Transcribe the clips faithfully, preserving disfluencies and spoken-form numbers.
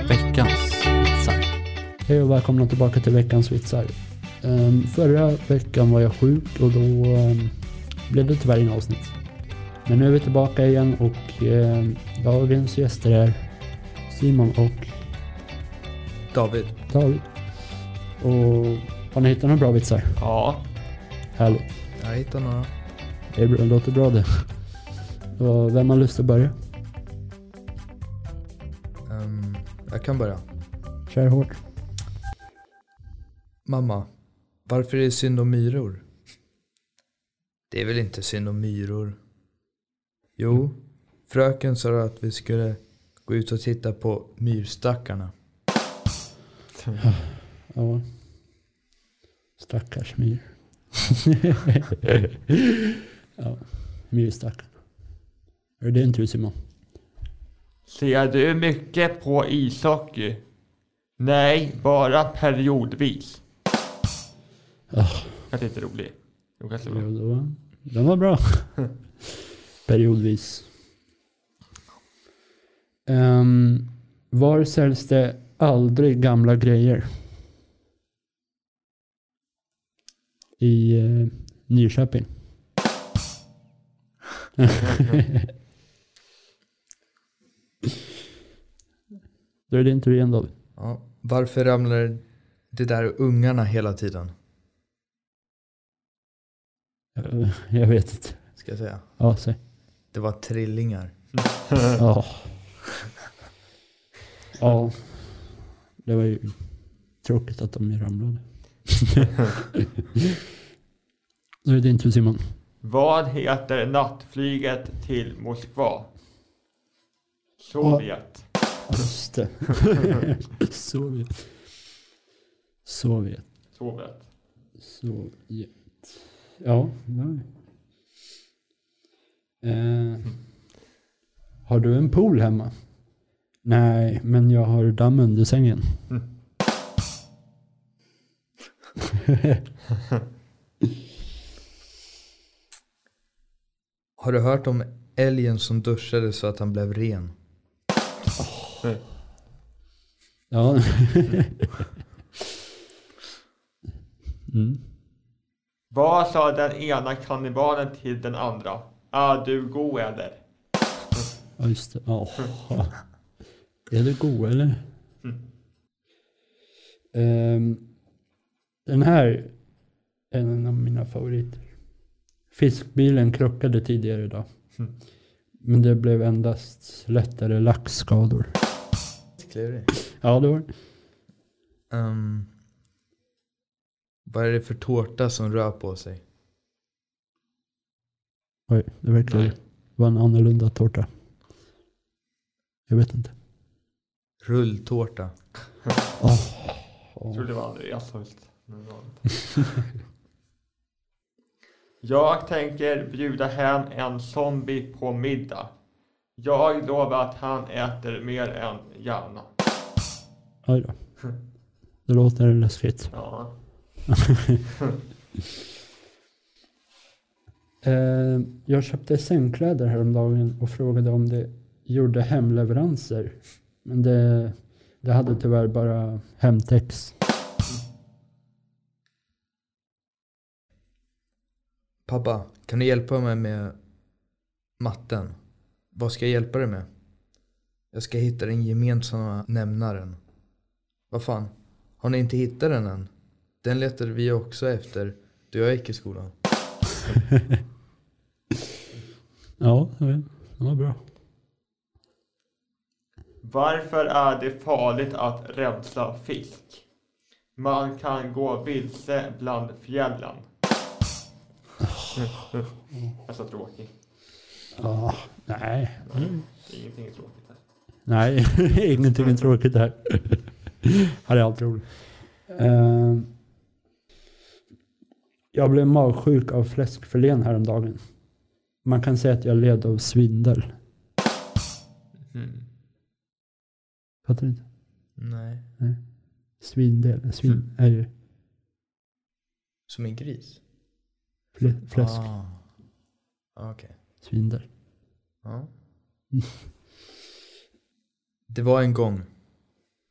veckans vitsar. Hej och välkomna tillbaka till veckans vitsar. Um, förra veckan var jag sjuk och då um, blev det tyvärr inga avsnitt. Men nu är vi tillbaka igen och um, dagens gäster är Simon och David. David. Och har ni hittat några bra vitsar? Ja. Härligt. Jag hittar några. Det är bra, det låter bra det. Och vem har lust att börja? Um, jag kan börja. Kör hårt. Mamma, varför är det synd om myror? Det är väl inte synd om myror? Jo, fröken sa att vi skulle gå ut och titta på myrstackarna. Ja. Stackars myr. Ja, myrstackar. Är det inte du, Simon? Ser du mycket på ishockey? Nej, bara periodvis. Oh. Kanske inte rolig. Jo, kanske bra. Jo, då, den var bra. Periodvis. Um, var säljs det aldrig gamla grejer? I uh, Nyköping. Då är det inte igen, David. Ja, varför ramlar det där ungarna hela tiden? Uh, jag vet inte. Ska jag säga? Ja, säg. Det var trillingar. Ja. Ja. Det var ju tråkigt att de ramlade. Då är det inte Simon. Vad heter nattflyget till Moskva? Sovjet. Just det. Sovjet. Sovjet. Sovjet. Sovjet. Ja, nej. Eh, har du en pool hemma? Nej, men jag har damm under sängen. Mm. Har du hört om älgen som duschade så att han blev ren? Oh. Ja. Mm. Vad sa den ena kannibalen till den andra? Är du god eller? Ja, just det. Oh. Är du god eller? Mm. Um, den här är en av mina favoriter. Fiskbilen krockade tidigare idag. Mm. Men det blev endast lättare laxskador. Ja, det var um, Vad är det för tårta som rör på sig? Oj, det verkar vara en annorlunda tårta. Jag vet inte. Rulltårta. Oh. Jag tror det var Andreas först. Jag tänker bjuda hem en zombie på middag. Jag lovar att han äter mer än gärna. Oj då. Det låter läskigt. Ja. eh, jag köpte sängkläder häromdagen och frågade om det gjorde hemleveranser. Men det, det hade tyvärr bara hemtex. Pappa, kan du hjälpa mig med matten? Vad ska jag hjälpa dig med? Jag ska hitta den gemensamma nämnaren. Vad fan? Har ni inte hittat den än? Den letade vi också efter då jag gick i skolan. Ja, det var bra. Varför är det farligt att rensa fisk? Man kan gå vilse bland fjällen. Det är så tråkigt. Ja, nej. Mm. Ingenting är tråkigt här. Nej, ingenting är tråkigt här. Här är allt roligt. Uh, jag blev magsjuk av fläskfilén häromdagen. Man kan säga att jag led av svindel. Mm. Fattar du inte? Nej. Nej. Svindel. Svin Mm. är ju Som en gris? flä- fläsk. Ah. Okej. Okay. Svindel. Ja. Det var en gång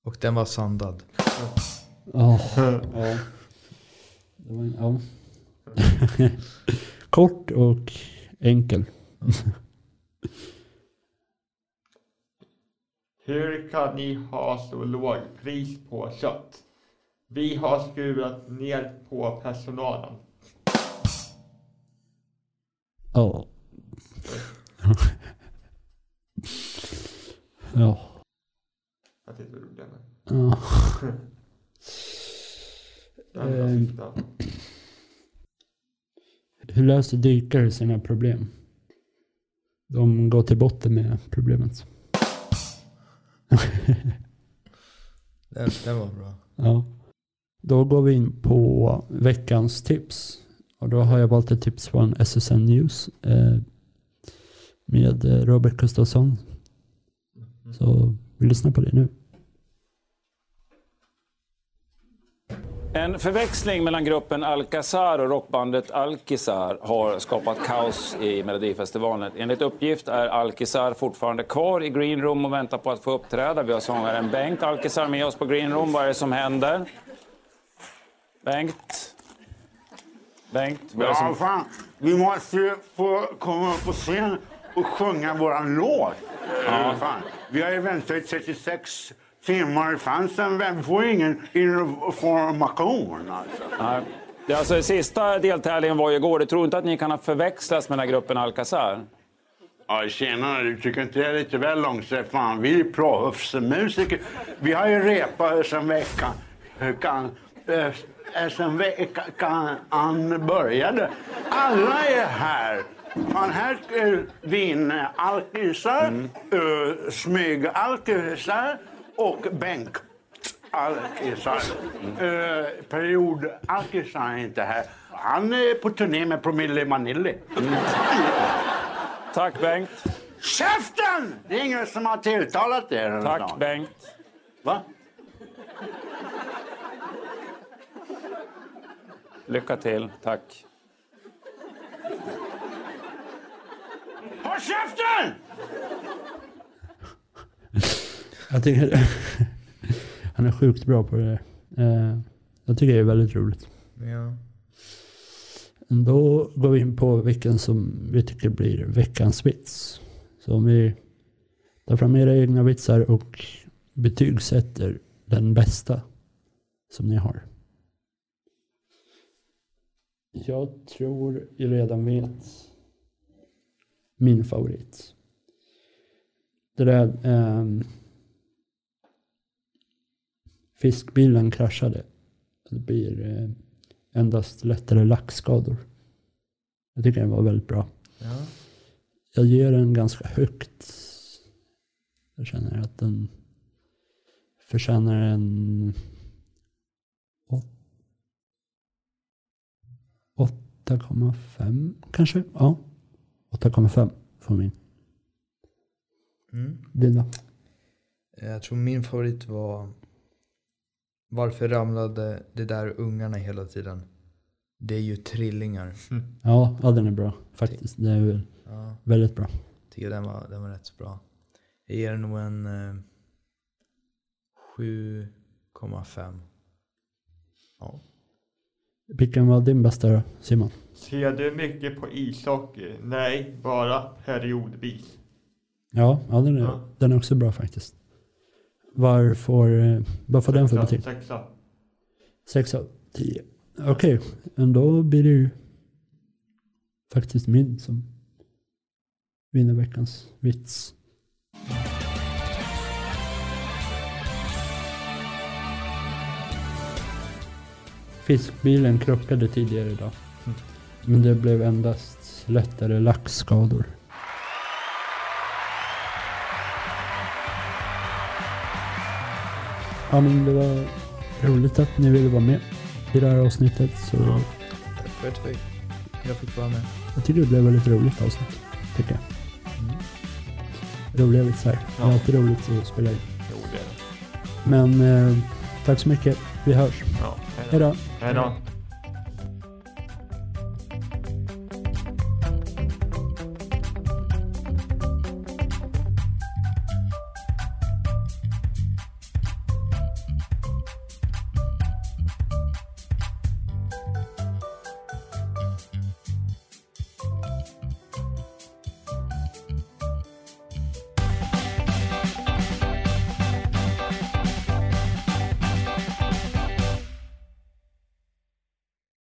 Och den var sandad. Ja. Ja. Det var, ja. Kort och enkel. Hur kan ni ha så låg pris på kött? Vi har skurit ner på personalen. Ja. Ja. Jag tyckte det var roligt. Ja. Den Eh, Hur löser dykare sina problem? De går till botten med problemet. Den, den var bra. Ja. Då går vi in på veckans tips. Och då har jag valt ett tips från S S N News eh, med Robert Gustafsson. Så vi lyssnar på det nu. En förväxling mellan gruppen Alcazar och rockbandet Alkisar har skapat kaos i Melodifestivalen. Enligt uppgift är Alkisar fortfarande kvar i Green Room och väntar på att få uppträda. Vi har sångaren Bengt Alkisar med oss på Green Room. Vad är det som händer? Bengt? Bengt? Vad är det som... Ja, fan. Vi måste få komma upp på scen och sjunga våran låt. Ja. Fan. Vi har ju väntat i trettiosex timmar. Fanns en, vi får ingen information alltså. Nej. Det är alltså, sista deltävlingen var ju igår. Du tror inte att ni kan ha förväxlats med den här gruppen Alcazar? Ja, tjena, du tycker inte det är lite väl långsamt? Fan, vi är proffsmusiker. Vi har ju repat en vecka. Hur kan... Äh, sen veckan började. Alla är här. Man här är vin-alkisar, mm. uh, smyg-alkisar och bänk-alkisar. Mm. Uh, period-alkisar är inte här. Han är på turné med Promille Manilli. Mm. Tack, Bengt. Käften! Det är ingen som har tilltalat er. Tack, snart. Bengt. Va? Lycka till, tack. Håll käften! Jag tycker han är sjukt bra på det. Eh, jag tycker det är väldigt roligt. Ja. Då går vi in på vilken som vi tycker blir veckans vits. Så om vi tar fram era egna vitsar och betygsätter den bästa som ni har. Jag tror jag redan vet min favorit. Det där eh, fiskbilen kraschade. Det blir eh, endast lättare lackskador. Jag tycker den var väldigt bra. Ja. Jag ger den ganska högt. Jag känner att den förtjänar en åtta komma fem kanske. Ja. åtta komma fem för min. Mm. Dina. Jag tror min favorit var varför ramlade det där ungarna hela tiden? Det är ju trillingar. Mm. Ja, ja, den är bra faktiskt. Det är väl ja. väldigt bra. Jag tycker den var, den var rätt så bra. Jag ger nog en eh, sju komma fem. Ja. Vilken var din bästa då, Simon? Ser du mycket på ishockey? Nej, bara periodvis. Ja, ja, den, är, Ja. den är också bra faktiskt. Var får, vad får den för betyg? Sexa. sex av tio. Okej, men då blir det ju faktiskt min som vinner veckans vits. Fiskbilen krockade tidigare idag. Mm. Men det blev endast lättare lackskador. Ja, men det var roligt att ni ville vara med i det här avsnittet. Så Ja. Tack för att jag fick vara med. jag tycker det blev väldigt roligt avsnitt. Tycker jag. Mm. Roliga vitsar. Det Ja. är alltid roligt att spela in. Jo, det är det. Men eh, tack så mycket. Vi hörs. Ja, Hej då. Hej då.